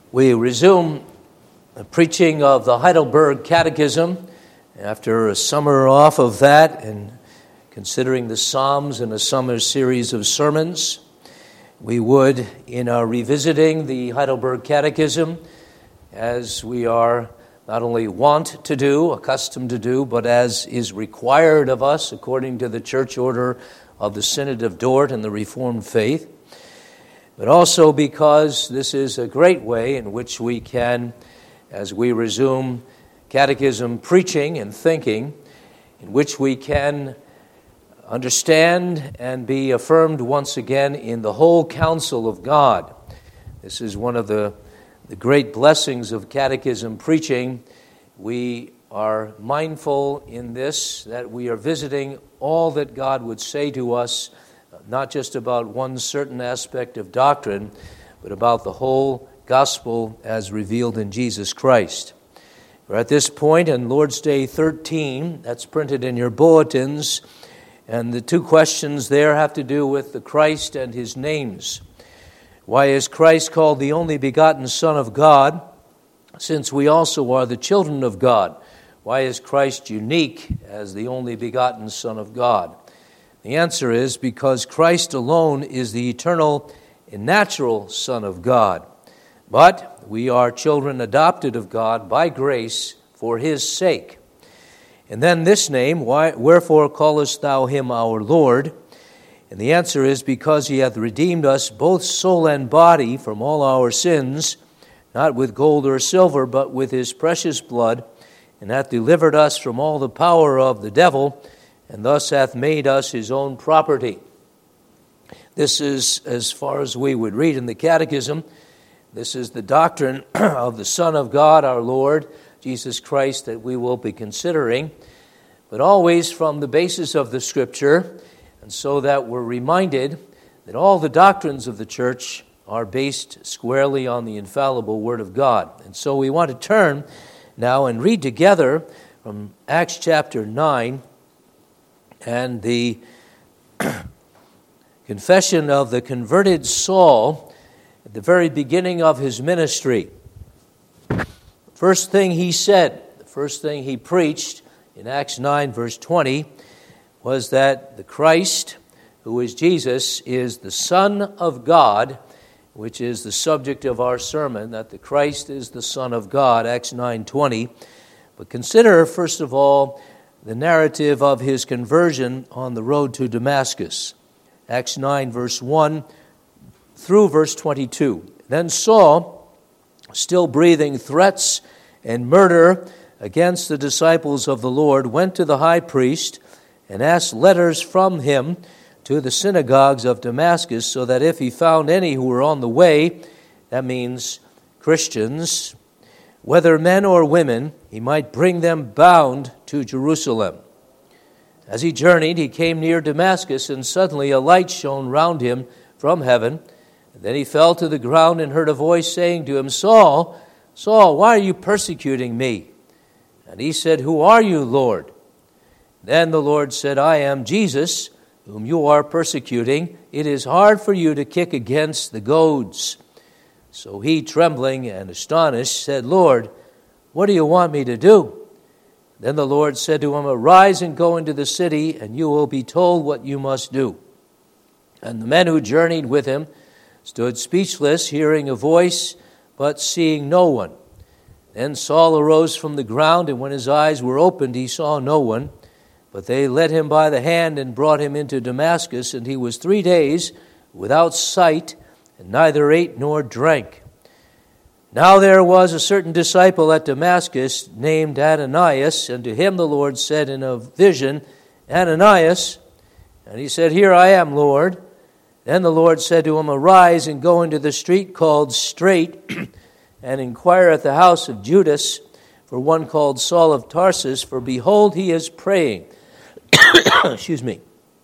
We resume the preaching of the Heidelberg Catechism after a summer off of that and considering the Psalms in a summer series of sermons. We would, in our revisiting the Heidelberg Catechism, as we are not only wont to do, accustomed to do, but as is required of us according to the church order of the Synod of Dort and the Reformed faith, but also because this is a great way in which we can, as we resume catechism preaching and thinking, in which we can understand and be affirmed once again in the whole counsel of God. This is one of the great blessings of catechism preaching. We are mindful in this that we are visiting all that God would say to us, not just about one certain aspect of doctrine, but about the whole gospel as revealed in Jesus Christ. We're at this point in Lord's Day 13, that's printed in your bulletins, and the two questions there have to do with the Christ and his names. Why is Christ called the only begotten Son of God, since we also are the children of God? Why is Christ unique as the only begotten Son of God? The answer is because Christ alone is the eternal and natural Son of God. But we are children adopted of God by grace for his sake. And then this name, wherefore callest thou him our Lord? And the answer is because he hath redeemed us both soul and body from all our sins, not with gold or silver, but with his precious blood, and hath delivered us from all the power of the devil, and thus hath made us his own property. This is, as far as we would read in the Catechism, this is the doctrine of the Son of God, our Lord, Jesus Christ, that we will be considering, but always from the basis of the Scripture, and so that we're reminded that all the doctrines of the church are based squarely on the infallible Word of God. And so we want to turn now and read together from Acts chapter 9, and the confession of the converted Saul at the very beginning of his ministry. First thing he said, the first thing he preached in Acts 9 verse 20 was that the Christ, who is Jesus, is the Son of God, which is the subject of our sermon, that the Christ is the Son of God, Acts 9:20. But consider, first of all, the narrative of his conversion on the road to Damascus. Acts 9, verse 1 through verse 22. Then Saul, still breathing threats and murder against the disciples of the Lord, went to the high priest and asked letters from him to the synagogues of Damascus, so that if he found any who were on the way, that means Christians, whether men or women, he might bring them bound to Jerusalem. As he journeyed, he came near Damascus, and suddenly a light shone round him from heaven. And then he fell to the ground and heard a voice saying to him, Saul, Saul, why are you persecuting me? And he said, Who are you, Lord? Then the Lord said, I am Jesus, whom you are persecuting. It is hard for you to kick against the goads. So he, trembling and astonished, said, Lord, what do you want me to do? Then the Lord said to him, Arise and go into the city, and you will be told what you must do. And the men who journeyed with him stood speechless, hearing a voice, but seeing no one. Then Saul arose from the ground, and when his eyes were opened, he saw no one. But they led him by the hand and brought him into Damascus, and he was 3 days without sight, and neither ate nor drank. Now there was a certain disciple at Damascus named Ananias, and to him the Lord said in a vision, Ananias. And he said, Here I am, Lord. Then the Lord said to him, Arise and go into the street called Straight, and inquire at the house of Judas for one called Saul of Tarsus, for behold, he is praying. Excuse me.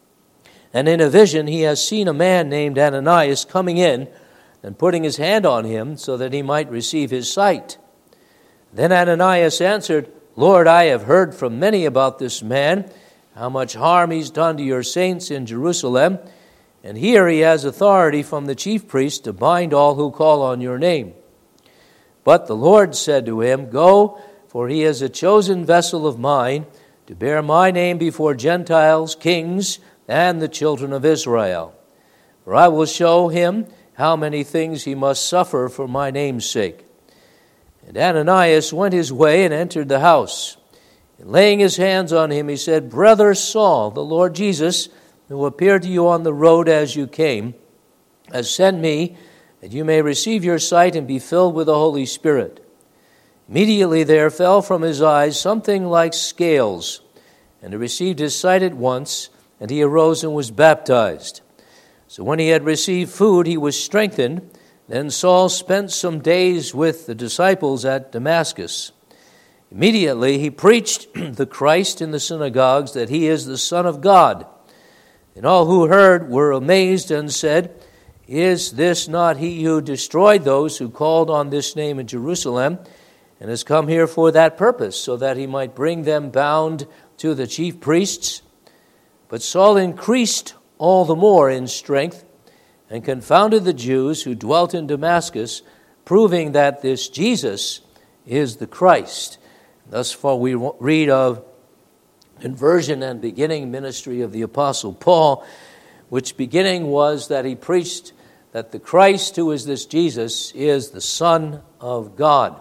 And in a vision he has seen a man named Ananias coming in and putting his hand on him so that he might receive his sight. Then Ananias answered, Lord, I have heard from many about this man, how much harm he's done to your saints in Jerusalem, and here he has authority from the chief priest to bind all who call on your name. But the Lord said to him, Go, for he is a chosen vessel of mine, to bear my name before Gentiles, kings, and the children of Israel. For I will show him how many things he must suffer for my name's sake. And Ananias went his way and entered the house. And laying his hands on him, he said, Brother Saul, the Lord Jesus, who appeared to you on the road as you came, has sent me, that you may receive your sight and be filled with the Holy Spirit. Immediately there fell from his eyes something like scales, and he received his sight at once, and he arose and was baptized. So when he had received food, he was strengthened. Then Saul spent some days with the disciples at Damascus. Immediately he preached the Christ in the synagogues, that he is the Son of God. And all who heard were amazed and said, Is this not he who destroyed those who called on this name in Jerusalem, and has come here for that purpose, so that he might bring them bound to the chief priests? But Saul increased all the more in strength, and confounded the Jews who dwelt in Damascus, proving that this Jesus is the Christ. Thus far we read of conversion and beginning ministry of the Apostle Paul, which beginning was that he preached that the Christ, who is this Jesus, is the Son of God.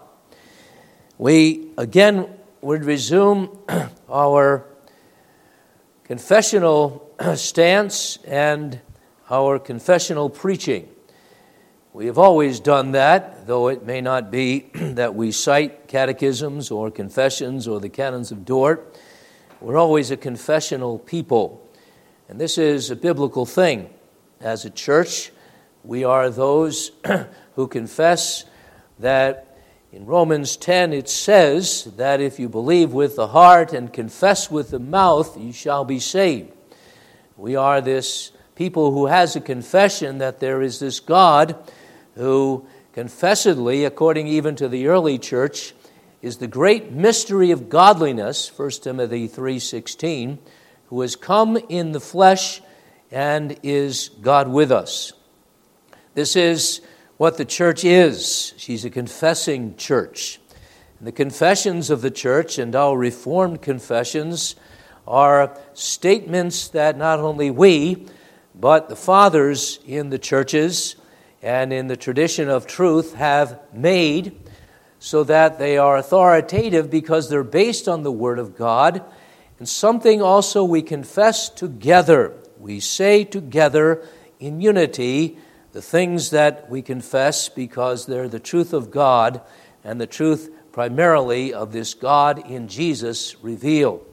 We again would resume our confessional stance and our confessional preaching. We have always done that, though it may not be that we cite catechisms or confessions or the canons of Dort. We're always a confessional people, and this is a biblical thing. As a church, we are those who confess that in Romans 10 it says that if you believe with the heart and confess with the mouth, you shall be saved. We are this people who has a confession that there is this God who confessedly, according even to the early church, is the great mystery of godliness, 1 Timothy 3:16, who has come in the flesh and is God with us. This is what the church is. She's a confessing church. And the confessions of the church and our Reformed confessions are statements that not only we, but the fathers in the churches and in the tradition of truth have made, so that they are authoritative because they're based on the Word of God, and something also we confess together. We say together in unity the things that we confess because they're the truth of God and the truth primarily of this God in Jesus revealed.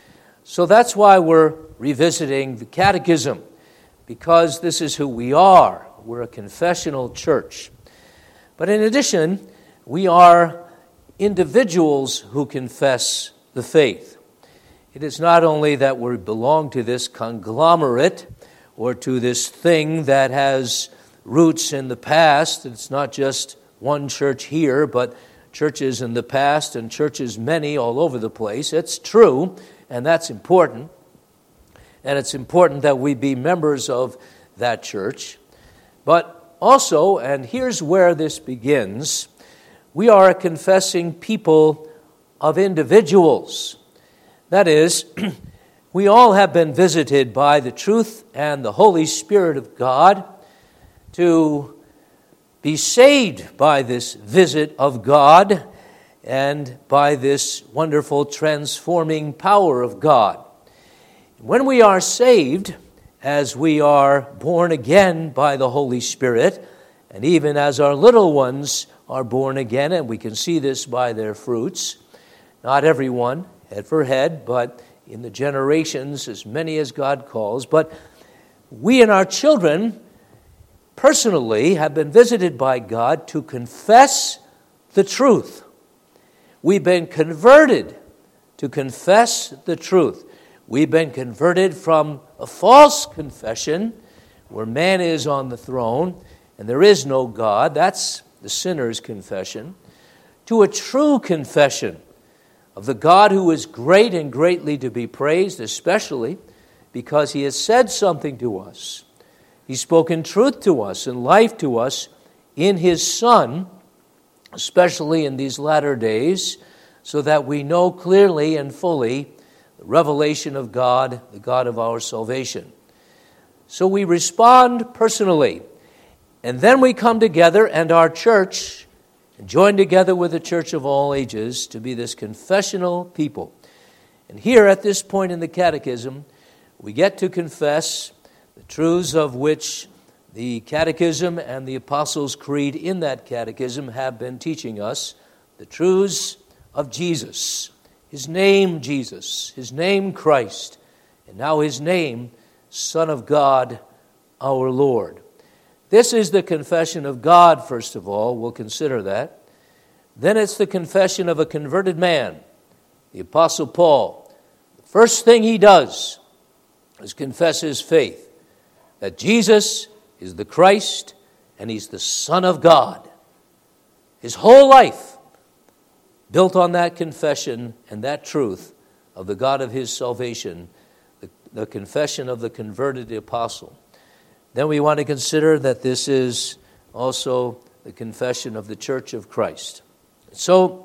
So that's why we're revisiting the Catechism, because this is who we are. We're a confessional church. But in addition, we are individuals who confess the faith. It is not only that we belong to this conglomerate or to this thing that has roots in the past. It's not just one church here, but churches in the past and churches many all over the place. It's true, and that's important. And it's important that we be members of that church. But also, and here's where this begins, we are a confessing people of individuals. That is, we all have been visited by the truth and the Holy Spirit of God to be saved by this visit of God and by this wonderful transforming power of God. When we are saved, as we are born again by the Holy Spirit, and even as our little ones are born again, and we can see this by their fruits, not everyone, head for head, but in the generations, as many as God calls, but we and our children personally have been visited by God to confess the truth. We've been converted to confess the truth. We've been converted from a false confession where man is on the throne and there is no God. That's the sinner's confession. To a true confession of the God who is great and greatly to be praised, especially because he has said something to us. He's spoken truth to us and life to us in his Son, especially in these latter days, so that we know clearly and fully the revelation of God, the God of our salvation. So we respond personally, and then we come together and our church, and join together with the church of all ages to be this confessional people. And here at this point in the catechism, we get to confess the truths of which the Catechism and the Apostles' Creed in that catechism have been teaching us, the truths of Jesus, his name Jesus, his name Christ, and now his name Son of God, our Lord. This is the confession of God, first of all. We'll consider that. Then it's the confession of a converted man, the Apostle Paul. The first thing he does is confess his faith, that Jesus is the Christ and he's the Son of God. His whole life built on that confession and that truth of the God of his salvation, the confession of the converted apostle. Then we want to consider that this is also the confession of the Church of Christ. So,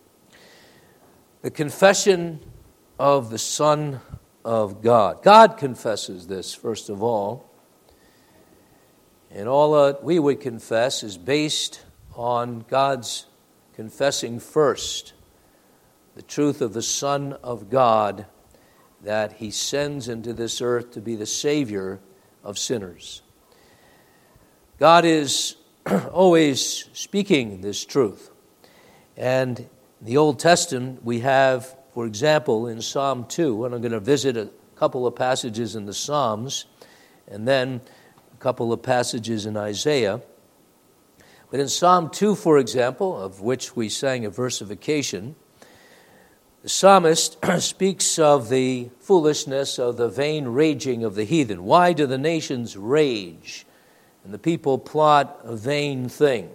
the confession of the Son of God. God confesses this, first of all. And all that we would confess is based on God's confessing first the truth of the Son of God, that he sends into this earth to be the Savior of sinners. God is always speaking this truth. And in the Old Testament, we have, for example, in Psalm 2, and I'm going to visit a couple of passages in the Psalms, and then a couple of passages in Isaiah. But in Psalm 2, for example, of which we sang a versification, the psalmist speaks of the foolishness of the vain raging of the heathen. Why do the nations rage and the people plot a vain thing?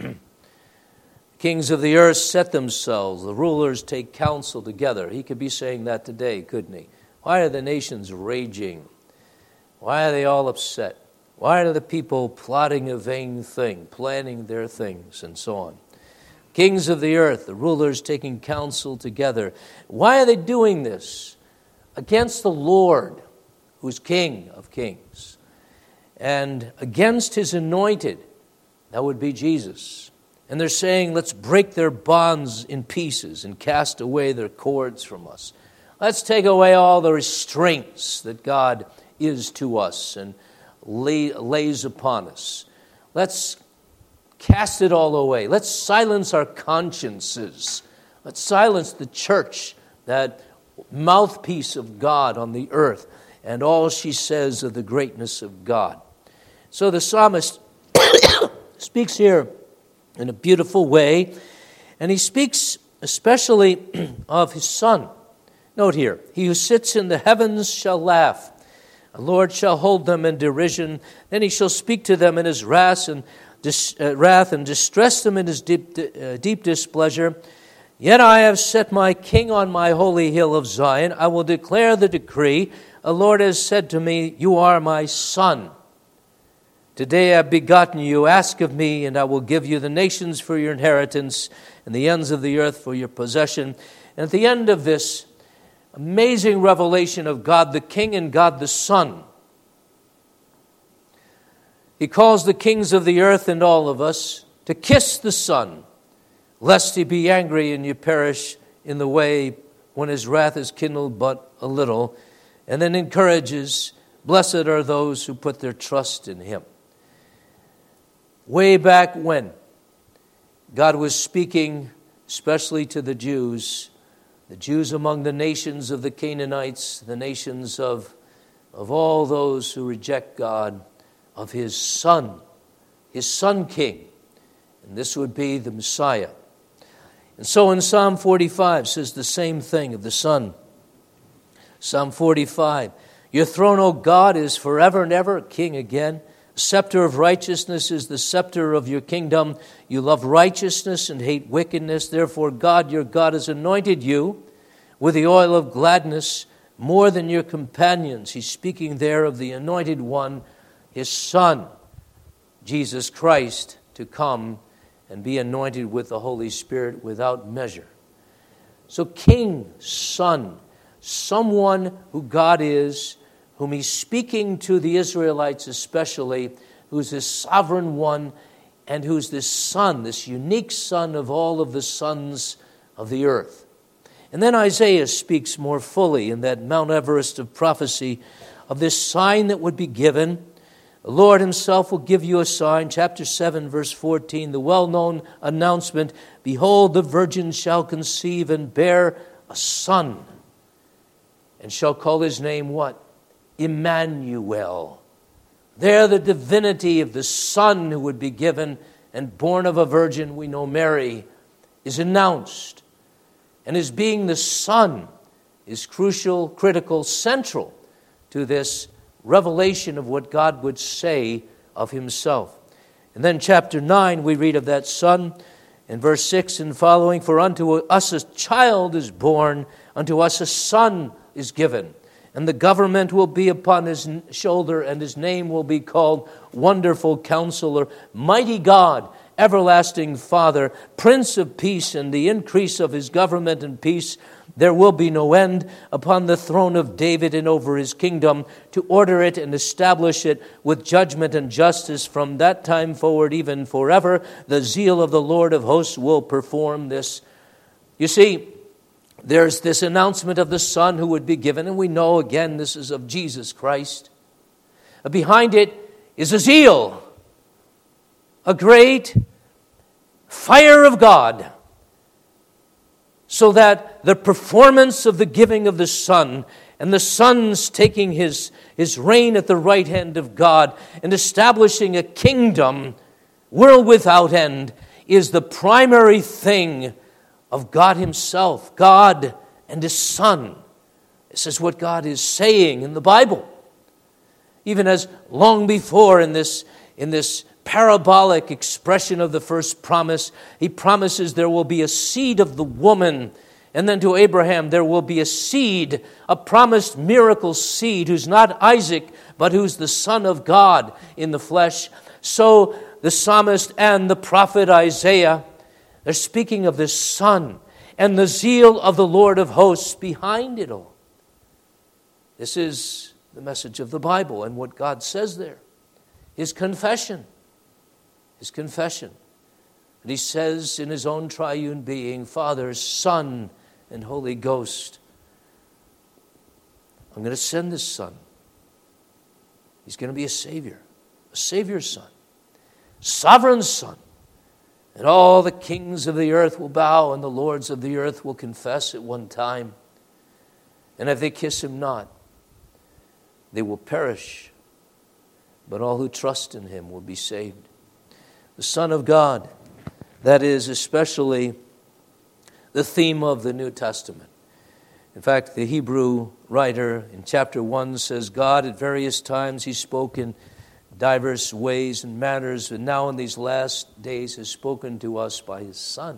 Kings of the earth set themselves, the rulers take counsel together. He could be saying that today, couldn't he? Why are the nations raging? Why are they all upset? Why are the people plotting a vain thing, planning their things, and so on? Kings of the earth, the rulers taking counsel together. Why are they doing this? Against the Lord, who's King of kings, and against his anointed, that would be Jesus. And they're saying, let's break their bonds in pieces and cast away their cords from us. Let's take away all the restraints that God is to us and lays upon us. Let's cast it all away. Let's silence our consciences. Let's silence the church, that mouthpiece of God on the earth, and all she says of the greatness of God. So the psalmist speaks here in a beautiful way, and he speaks especially of his Son. Note here, he who sits in the heavens shall laugh. The Lord shall hold them in derision. Then he shall speak to them in his wrath and distress them in his deep displeasure. Yet I have set my king on my holy hill of Zion. I will declare the decree. The Lord has said to me, you are my son. Today I have begotten you. Ask of me, and I will give you the nations for your inheritance and the ends of the earth for your possession. And at the end of this amazing revelation of God the King and God the Son, he calls the kings of the earth and all of us to kiss the Son, lest he be angry and you perish in the way when his wrath is kindled but a little, and then encourages, blessed are those who put their trust in him. Way back when, God was speaking especially to the Jews among the nations of the Canaanites, the nations of all those who reject God, of his Son King. And this would be the Messiah. And so in Psalm 45 says the same thing of the Son. Psalm 45, your throne, O God, is forever and ever, King again. The scepter of righteousness is the scepter of your kingdom. You love righteousness and hate wickedness. Therefore, God, your God, has anointed you with the oil of gladness more than your companions. He's speaking there of the anointed one, his Son, Jesus Christ, to come and be anointed with the Holy Spirit without measure. So King, Son, someone who God is, whom he's speaking to the Israelites especially, who's this sovereign one, and who's this Son, this unique Son of all of the sons of the earth. And then Isaiah speaks more fully in that Mount Everest of prophecy of this sign that would be given. The Lord himself will give you a sign. Chapter 7, verse 14, the well-known announcement, behold, the virgin shall conceive and bear a son, and shall call his name what? Emmanuel. There the divinity of the Son who would be given and born of a virgin, we know Mary, is announced. And his being the Son is crucial, critical, central to this revelation of what God would say of himself. And then chapter 9, we read of that Son in verse 6 and following, for unto us a child is born, unto us a son is given, and the government will be upon his shoulder, and his name will be called Wonderful Counselor, Mighty God, Everlasting Father, Prince of Peace. And the increase of his government and peace there will be no end, upon the throne of David and over his kingdom, to order it and establish it with judgment and justice from that time forward, even forever. The zeal of the Lord of hosts will perform this. You see, there's this announcement of the Son who would be given, and we know again this is of Jesus Christ. Behind it is a zeal, a great fire of God, so that the performance of the giving of the Son and the Son's taking his reign at the right hand of God and establishing a kingdom, world without end, is the primary thing of God himself, God and his Son. This is what God is saying in the Bible. Even as long before in this parabolic expression of the first promise, he promises there will be a seed of the woman, and then to Abraham there will be a seed, a promised miracle seed, who's not Isaac, but who's the Son of God in the flesh. So the psalmist and the prophet Isaiah, they're speaking of this Son and the zeal of the Lord of hosts behind it all. This is the message of the Bible and what God says there. His confession. And he says in his own triune being, Father, Son, and Holy Ghost, I'm going to send this Son. He's going to be a Savior's Son, sovereign Son. And all the kings of the earth will bow, and the lords of the earth will confess at one time. And if they kiss him not, they will perish. But all who trust in him will be saved. The Son of God, that is especially the theme of the New Testament. In fact, the Hebrew writer in chapter 1 says, God at various times he spoke in diverse ways and manners, and now in these last days has spoken to us by his Son,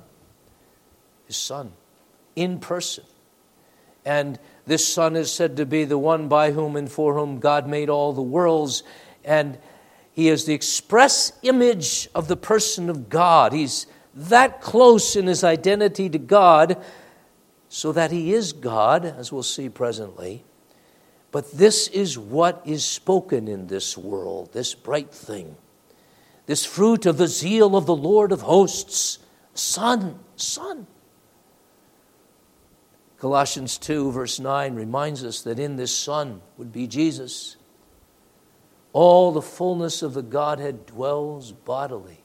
in person. And this Son is said to be the one by whom and for whom God made all the worlds, and he is the express image of the person of God. He's that close in his identity to God, so that he is God, as we'll see presently. But this is what is spoken in this world, this bright thing, this fruit of the zeal of the Lord of hosts, Son. Colossians 2, verse 9 reminds us that in this Son would be Jesus. All the fullness of the Godhead dwells bodily.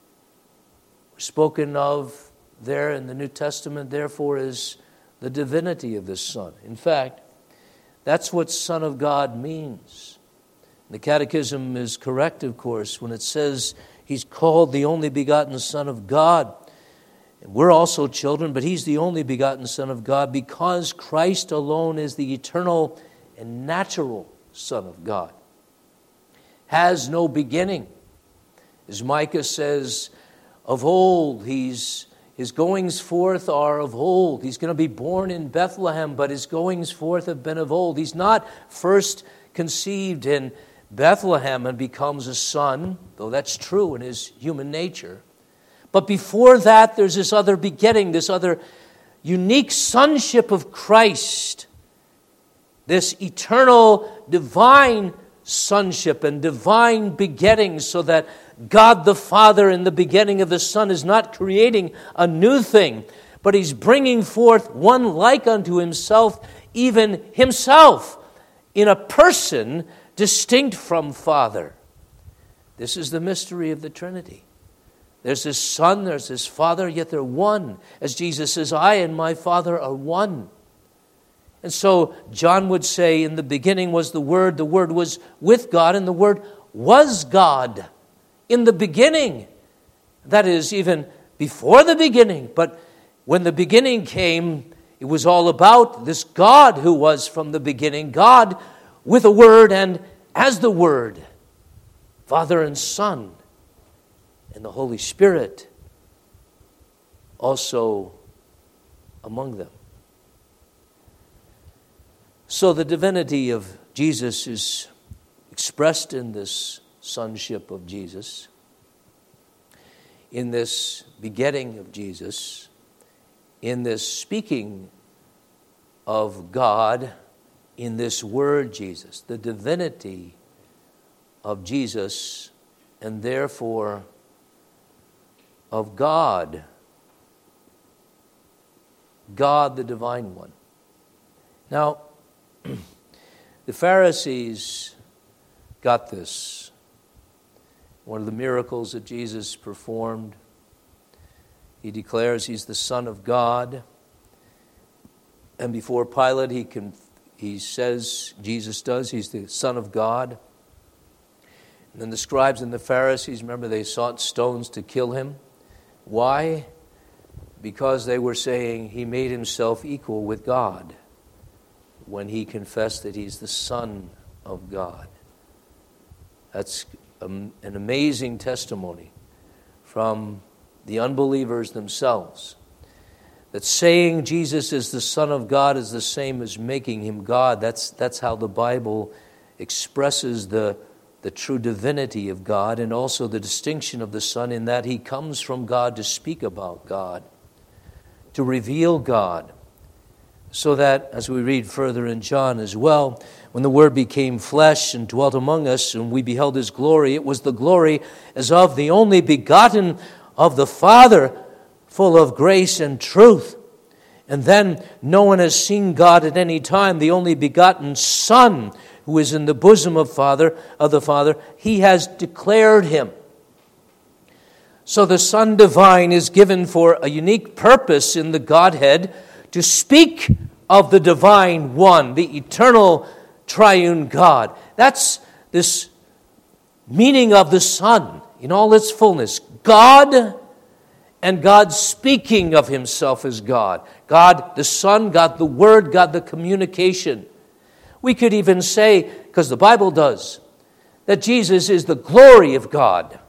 Spoken of there in the New Testament, therefore, is the divinity of this Son. In fact, that's what Son of God means. The Catechism is correct, of course, when it says he's called the only begotten Son of God. And we're also children, but he's the only begotten Son of God because Christ alone is the eternal and natural Son of God. Has no beginning. As Micah says, of old, his goings forth are of old. He's going to be born in Bethlehem, but his goings forth have been of old. He's not first conceived in Bethlehem and becomes a son, though that's true in his human nature. But before that, there's this other begetting, this other unique sonship of Christ, this eternal divine sonship and divine begetting, so that God the Father in the begetting of the Son is not creating a new thing, but He's bringing forth one like unto Himself, even Himself, in a person distinct from Father. This is the mystery of the Trinity. There's this Son, there's this Father, yet they're one. As Jesus says, I and my Father are one. And so John would say, in the beginning was the Word was with God, and the Word was God. In the beginning, that is, even before the beginning, but when the beginning came, it was all about this God who was from the beginning, God with a Word and as the Word, Father and Son, and the Holy Spirit also among them. So the divinity of Jesus is expressed in this sonship of Jesus, in this begetting of Jesus, in this speaking of God, in this word Jesus, the divinity of Jesus, and therefore of God, God the Divine One. Now, the Pharisees got this. One of the miracles that Jesus performed, He declares He's the Son of God. And before Pilate, he says, Jesus does, He's the Son of God. And then the scribes and the Pharisees, remember, they sought stones to kill Him. Why? Because they were saying He made Himself equal with God when He confessed that He's the Son of God. That's an amazing testimony from the unbelievers themselves, that saying Jesus is the Son of God is the same as making Him God. That's how the Bible expresses the true divinity of God, and also the distinction of the Son in that He comes from God to speak about God, to reveal God. So that, as we read further in John as well, when the Word became flesh and dwelt among us, and we beheld His glory, it was the glory as of the only begotten of the Father, full of grace and truth. And then no one has seen God at any time, the only begotten Son, who is in the bosom of the Father, He has declared Him. So the Son divine is given for a unique purpose in the Godhead, to speak of the divine one, the eternal triune God. That's this meaning of the Son in all its fullness. God, and God speaking of Himself as God. God the Son, God the Word, God the communication. We could even say, because the Bible does, that Jesus is the glory of God.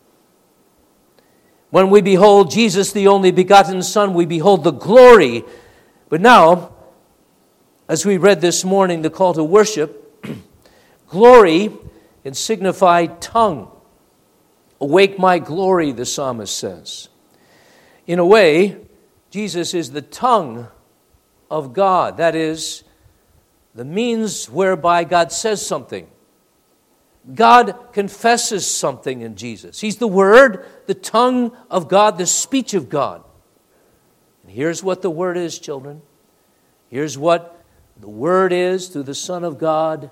When we behold Jesus, the only begotten Son, we behold the glory. But now, as we read this morning, the call to worship, glory can signify tongue. Awake my glory, the psalmist says. In a way, Jesus is the tongue of God. That is, the means whereby God says something. God confesses something in Jesus. He's the Word, the tongue of God, the speech of God. And here's what the Word is, children. Here's what the Word is through the Son of God.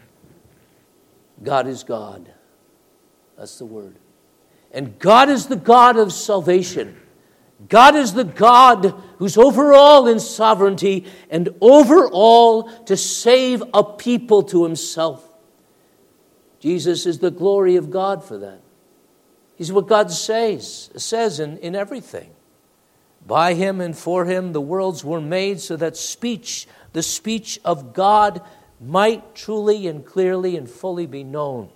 God is God. That's the Word. And God is the God of salvation. God is the God who's over all in sovereignty and over all to save a people to Himself. Jesus is the glory of God for that. He's what God says in everything. By Him and for Him the worlds were made, so that the speech of God might truly and clearly and fully be known.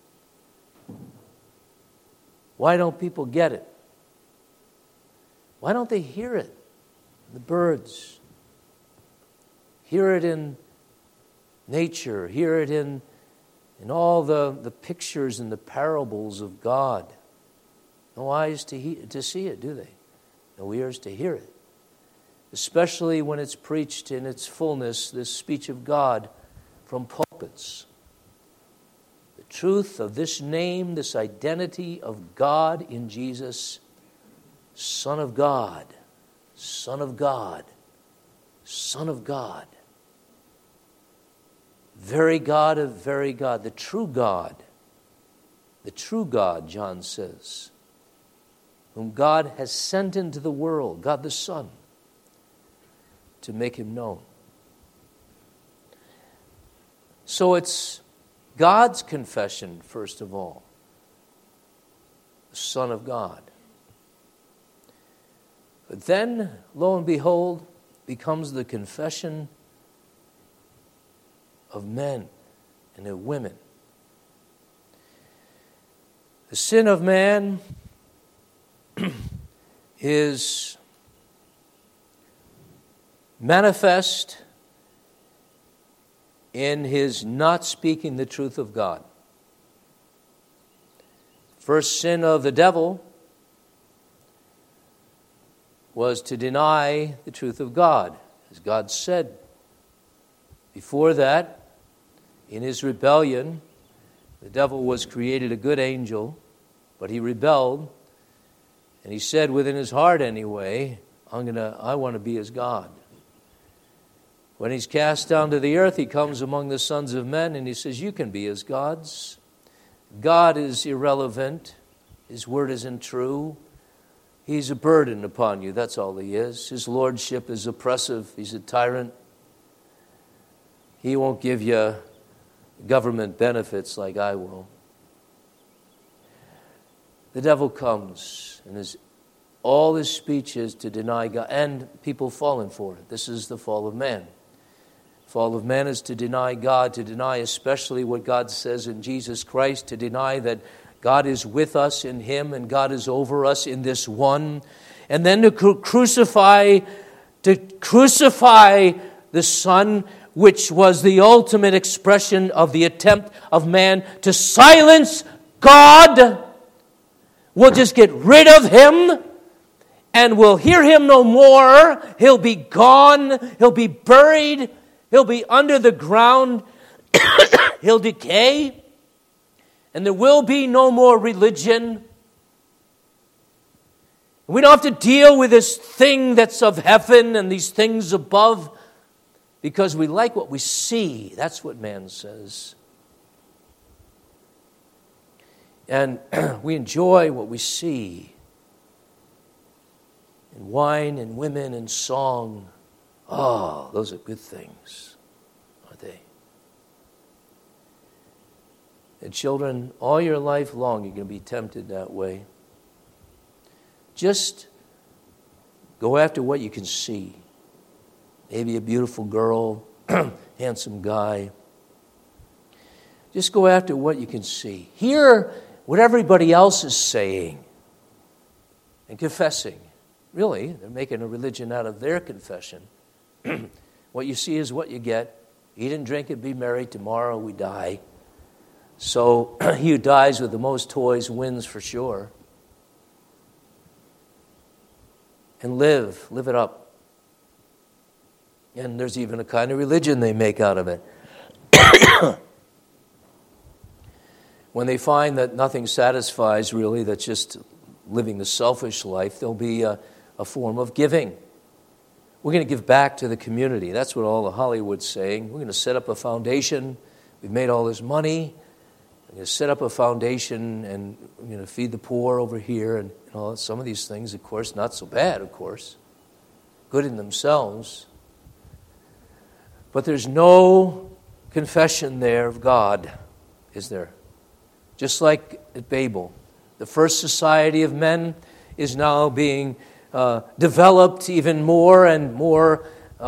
Why don't people get it? Why don't they hear it? The birds. Hear it in nature. Hear it in all the pictures and the parables of God. No eyes to see it, do they? No ears to hear it. Especially when it's preached in its fullness, this speech of God from pulpits. The truth of this name, this identity of God in Jesus, Son of God, Son of God, Son of God. Very God of very God, the true God, John says, whom God has sent into the world, God the Son, to make him known. So it's God's confession, first of all, the Son of God. But then, lo and behold, becomes the confession of men and of women. The sin of man is manifest in his not speaking the truth of God. First sin of the devil was to deny the truth of God, as God said. Before that, in his rebellion, the devil was created a good angel, but he rebelled, and he said within his heart anyway, I want to be as God. When he's cast down to the earth, he comes among the sons of men, and he says, you can be as gods. God is irrelevant. His word isn't true. He's a burden upon you. That's all he is. His lordship is oppressive. He's a tyrant. He won't give you government benefits like I will. The devil comes, and all his speech is to deny God, and people falling for it. This is the fall of man. Fall of man is to deny God, to deny especially what God says in Jesus Christ, to deny that God is with us in him and God is over us in this one. And then to crucify the Son, which was the ultimate expression of the attempt of man to silence God. We'll just get rid of him and we'll hear him no more. He'll be gone. He'll be buried. He'll be under the ground. He'll decay. And there will be no more religion. We don't have to deal with this thing that's of heaven and these things above because we like what we see. That's what man says. And we enjoy what we see in wine and women and song. Oh, those are good things, aren't they? And children, all your life long, you're going to be tempted that way. Just go after what you can see. Maybe a beautiful girl, handsome guy. Just go after what you can see. Hear what everybody else is saying and confessing. Really, they're making a religion out of their confession. What you see is what you get. Eat and drink and be merry. Tomorrow we die. So he who dies with the most toys wins for sure. And live it up. And there's even a kind of religion they make out of it. When they find that nothing satisfies really, that's just living the selfish life, there'll be a form of giving. We're going to give back to the community. That's what all the Hollywood's saying. We're going to set up a foundation. We've made all this money. We're going to set up a foundation and we're going to feed the poor over here and all. Some of these things, of course, not so bad, of course. Good in themselves. But there's no confession there of God, is there? Just like at Babel. The first society of men is now being developed even more and more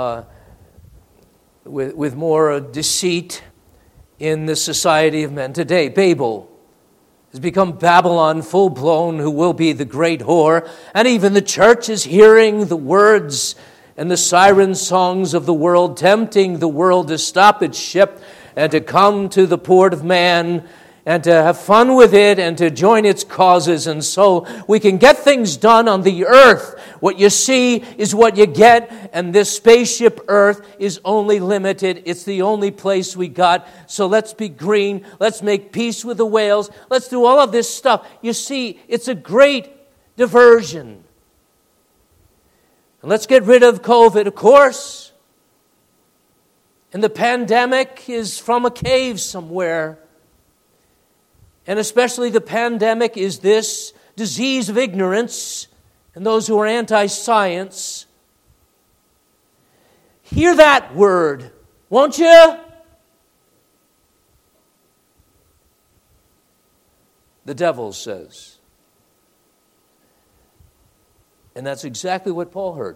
with more deceit in the society of men today. Babel has become Babylon full-blown, who will be the great whore. And even the church is hearing the words and the siren songs of the world, tempting the world to stop its ship and to come to the port of man and to have fun with it and to join its causes. And so we can get things done on the earth. What you see is what you get, and this spaceship Earth is only limited. It's the only place we got. So let's be green. Let's make peace with the whales. Let's do all of this stuff. You see, it's a great diversion. And let's get rid of COVID, of course. And the pandemic is from a cave somewhere. And especially the pandemic is this disease of ignorance, and those who are anti-science. Hear that word, won't you? The devil says. And that's exactly what Paul heard.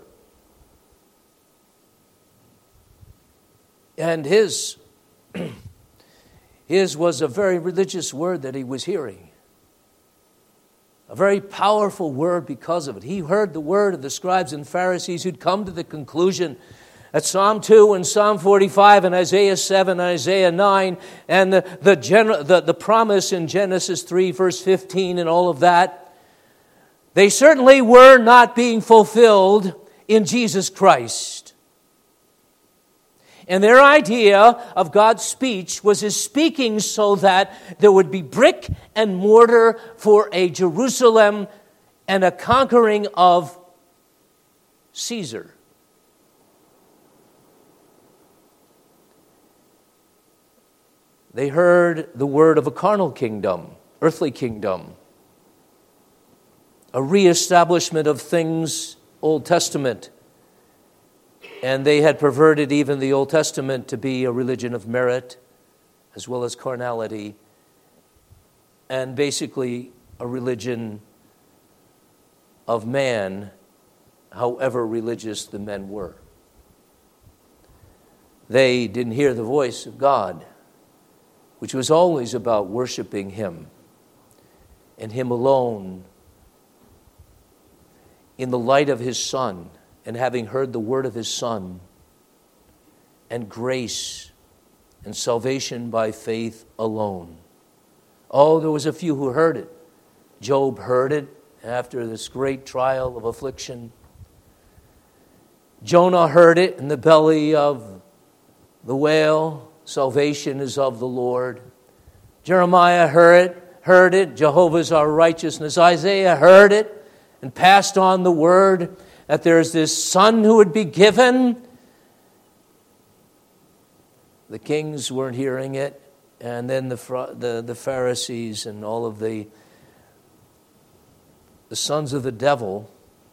And his was a very religious word that he was hearing. A very powerful word because of it. He heard the word of the scribes and Pharisees who'd come to the conclusion that Psalm 2 and Psalm 45 and Isaiah 7 and Isaiah 9 and the promise in Genesis 3 verse 15 and all of that, they certainly were not being fulfilled in Jesus Christ. And their idea of God's speech was His speaking so that there would be brick and mortar for a Jerusalem and a conquering of Caesar. They heard the word of a carnal kingdom, earthly kingdom, a reestablishment of things Old Testament. And they had perverted even the Old Testament to be a religion of merit as well as carnality, and basically a religion of man, however religious the men were. They didn't hear the voice of God, which was always about worshiping Him and Him alone in the light of His Son. And having heard the word of His Son, and grace and salvation by faith alone. Oh, there was a few who heard it. Job heard it after this great trial of affliction. Jonah heard it in the belly of the whale. Salvation is of the Lord. Jeremiah heard it. Jehovah's our righteousness. Isaiah heard it and passed on the word that there's this son who would be given. The kings weren't hearing it, and then the Pharisees and all of the sons of the devil,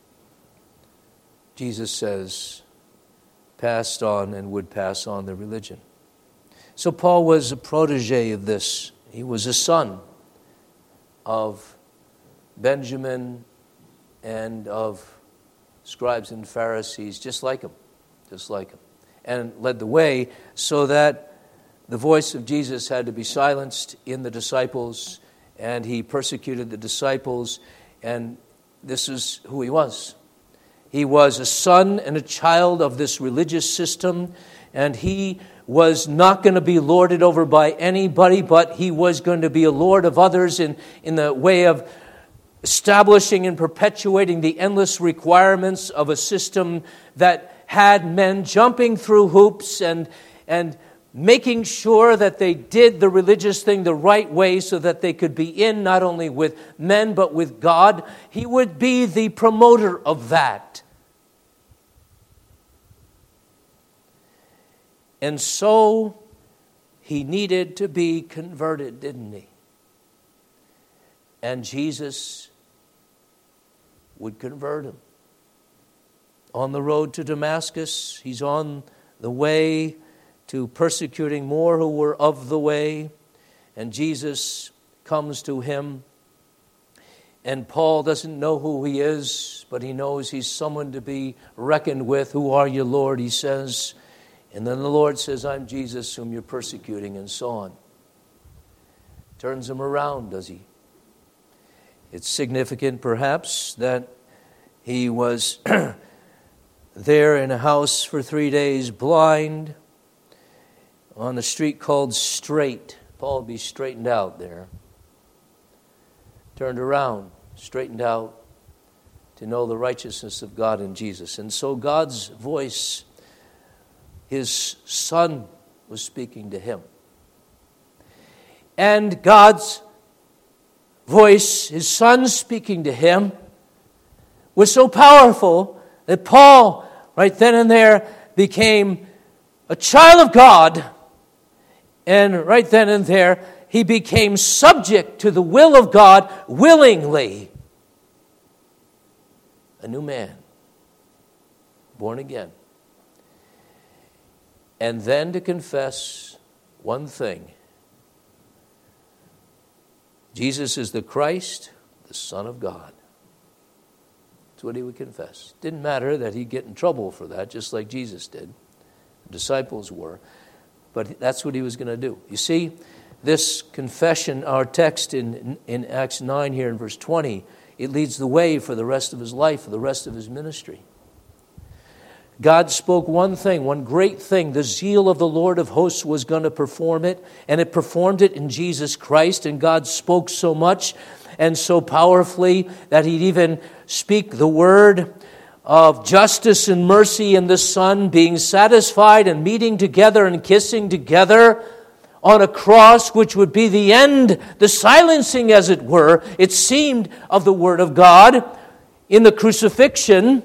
Jesus says, passed on and would pass on the religion. So Paul was a protege of this. He was a son of Benjamin and of scribes and Pharisees, just like him, and led the way so that the voice of Jesus had to be silenced in the disciples, and he persecuted the disciples, and this is who he was. He was a son and a child of this religious system, and he was not going to be lorded over by anybody, but he was going to be a lord of others in the way of establishing and perpetuating the endless requirements of a system that had men jumping through hoops and making sure that they did the religious thing the right way so that they could be in not only with men but with God. He would be the promoter of that. And so he needed to be converted, didn't he? And Jesus would convert him. On the road to Damascus, he's on the way to persecuting more who were of the way, and Jesus comes to him. And Paul doesn't know who he is, but he knows he's someone to be reckoned with. Who are you, Lord? He says. And then the Lord says, I'm Jesus whom you're persecuting, and so on. Turns him around, does he? It's significant, perhaps, that he was there in a house for 3 days, blind, on a street called Straight. Paul would be straightened out there, turned around, straightened out, to know the righteousness of God in Jesus. And so God's voice, his Son was speaking to him. And God's voice, his Son speaking to him, was so powerful that Paul, right then and there, became a child of God. And right then and there, he became subject to the will of God willingly. A new man, born again. And then to confess one thing. Jesus is the Christ, the Son of God. That's what he would confess. Didn't matter that he'd get in trouble for that, just like Jesus did. The disciples were. But that's what he was going to do. You see, this confession, our text in Acts 9 here in verse 20, it leads the way for the rest of his life, for the rest of his ministry. God spoke one thing, one great thing. The zeal of the Lord of hosts was going to perform it, and it performed it in Jesus Christ. And God spoke so much and so powerfully that he'd even speak the word of justice and mercy in the Son, being satisfied and meeting together and kissing together on a cross, which would be the end, the silencing, as it were, it seemed, of the Word of God in the crucifixion.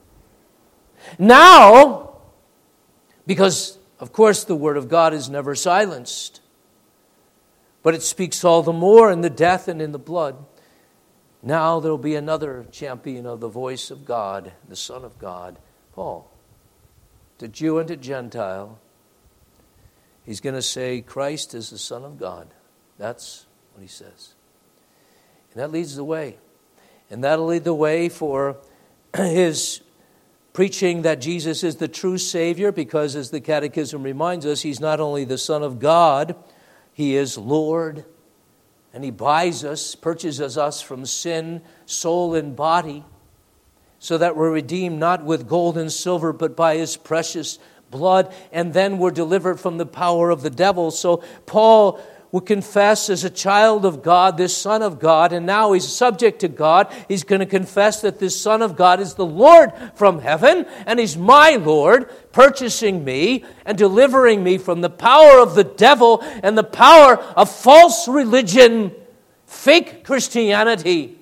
Now, because, of course, the Word of God is never silenced, but it speaks all the more in the death and in the blood. Now there will be another champion of the voice of God, the Son of God, Paul, to Jew and to Gentile. He's going to say, Christ is the Son of God. That's what he says. And that leads the way. And that'll lead the way for his preaching that Jesus is the true Savior, because as the Catechism reminds us, he's not only the Son of God, he is Lord. And he buys us, purchases us from sin, soul and body, so that we're redeemed not with gold and silver, but by his precious blood, and then we're delivered from the power of the devil. So Paul would confess as a child of God, this Son of God, and now he's subject to God. He's going to confess that this Son of God is the Lord from heaven, and he's my Lord, purchasing me and delivering me from the power of the devil and the power of false religion, fake Christianity.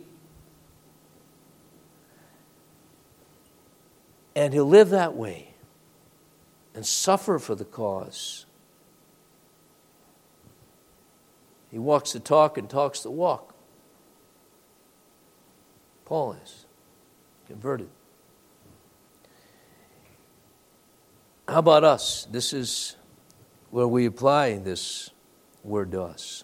And he'll live that way and suffer for the cause. He walks the talk and talks the walk. Paul is converted. How about us? This is where we apply this word to us.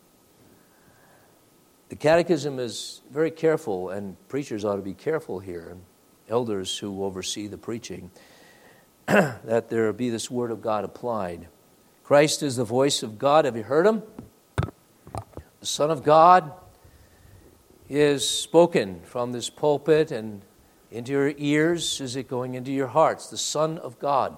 The Catechism is very careful, and preachers ought to be careful here, and elders who oversee the preaching, that there be this word of God applied. Christ is the voice of God. Have you heard him? The Son of God is spoken from this pulpit and into your ears. Is it going into your hearts? The Son of God.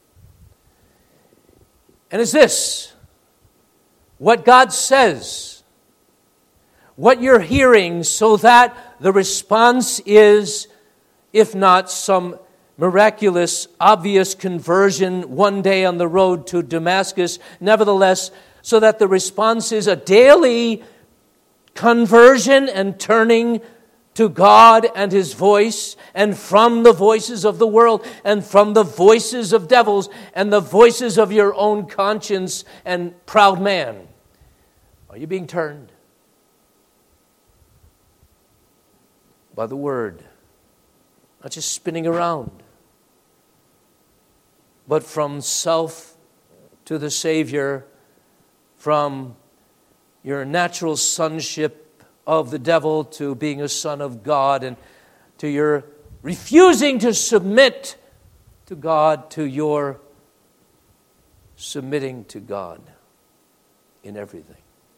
And is this what God says? What you're hearing, so that the response is, if not some miraculous, obvious conversion one day on the road to Damascus, nevertheless, so that the response is a daily conversion and turning to God and his voice, and from the voices of the world, and from the voices of devils, and the voices of your own conscience and proud man. Are you being turned by the word? Not just spinning around, but from self to the Savior, from your natural sonship of the devil to being a son of God, and to your refusing to submit to God, to your submitting to God in everything.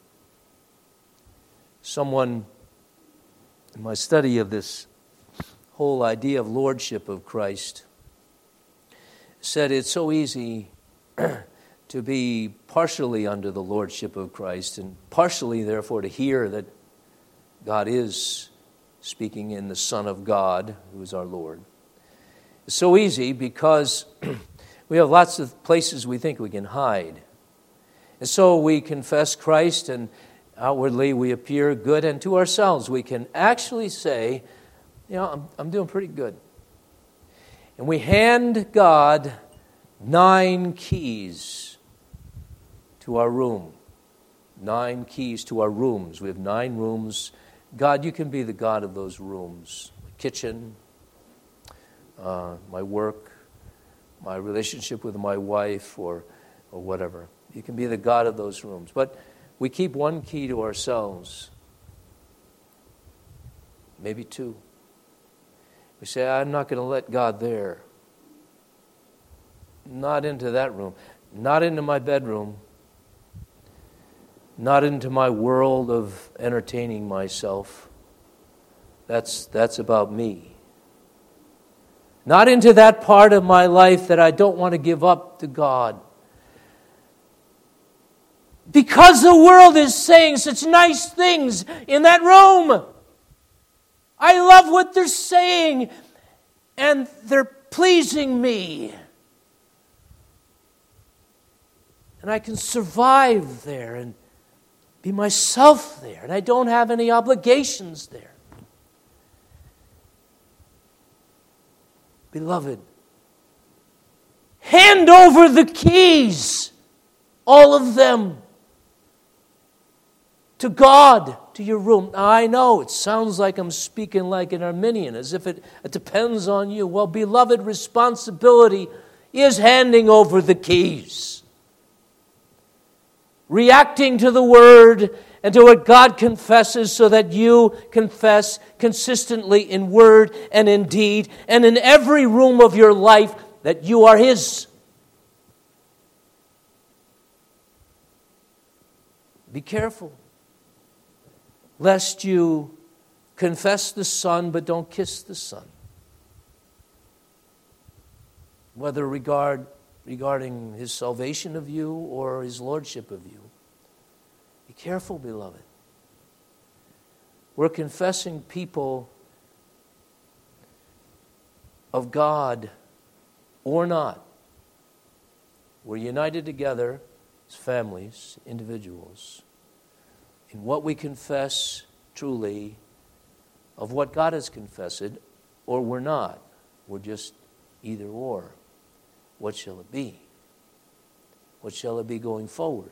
Someone, in my study of this whole idea of lordship of Christ, said it's so easy to be partially under the lordship of Christ and partially, therefore, to hear that God is speaking in the Son of God, who is our Lord. It's so easy because we have lots of places we think we can hide. And so we confess Christ, and outwardly we appear good, and to ourselves we can actually say, I'm doing pretty good. And we hand God 9 keys to our room. 9 keys to our rooms. We have 9 rooms. God, you can be the God of those rooms. My kitchen, my work, my relationship with my wife, or whatever. You can be the God of those rooms. But we keep 1 key to ourselves. Maybe 2. We say, I'm not going to let God there. Not into that room. Not into my bedroom. Not into my world of entertaining myself. That's about me. Not into that part of my life that I don't want to give up to God. Because the world is saying such nice things in that room. I love what they're saying, and they're pleasing me. And I can survive there and be myself there, and I don't have any obligations there. Beloved, hand over the keys, all of them, to God, to your room. Now, I know it sounds like I'm speaking like an Arminian, as if it depends on you. Well, beloved, responsibility is handing over the keys. Reacting to the Word and to what God confesses so that you confess consistently in word and in deed and in every room of your life that you are His. Be careful, lest you confess the Son but don't kiss the Son. Whether regarding His salvation of you or His lordship of you. Be careful, beloved. We're confessing people of God or not. We're united together as families, individuals, in what we confess truly of what God has confessed, or we're not. We're just either or. What shall it be? What shall it be going forward?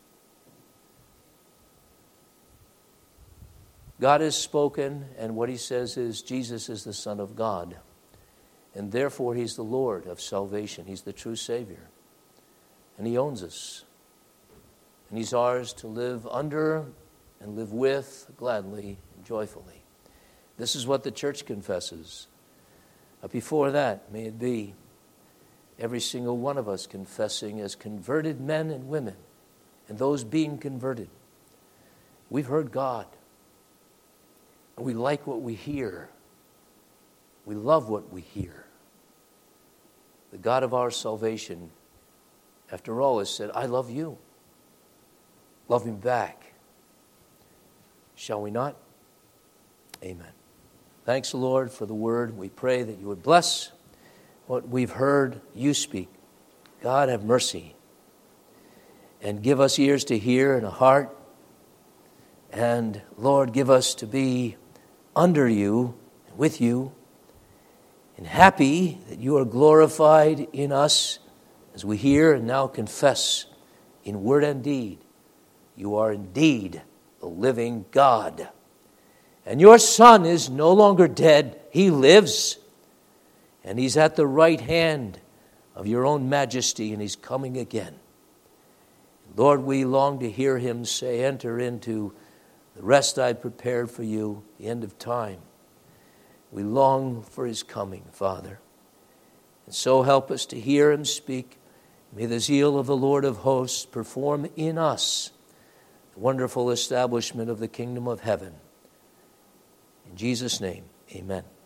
God has spoken, and what He says is Jesus is the Son of God, and therefore He's the Lord of salvation. He's the true Savior, and He owns us, and He's ours to live under and live with gladly and joyfully. This is what the church confesses. But before that, may it be every single one of us confessing as converted men and women, and those being converted. We've heard God. And we like what we hear. We love what we hear. The God of our salvation, after all, has said, I love you. Love Him back. Shall we not? Amen. Thanks, Lord, for the word. We pray that you would bless what we've heard you speak. God, have mercy. And give us ears to hear and a heart. And, Lord, give us to be under you, with you, and happy that you are glorified in us as we hear and now confess in word and deed. You are indeed the living God. And your Son is no longer dead. He lives. And He's at the right hand of your own majesty, and He's coming again. Lord, we long to hear Him say, enter into the rest I prepared for you, the end of time. We long for His coming, Father. And so help us to hear Him speak. May the zeal of the Lord of hosts perform in us the wonderful establishment of the kingdom of heaven. In Jesus' name, amen.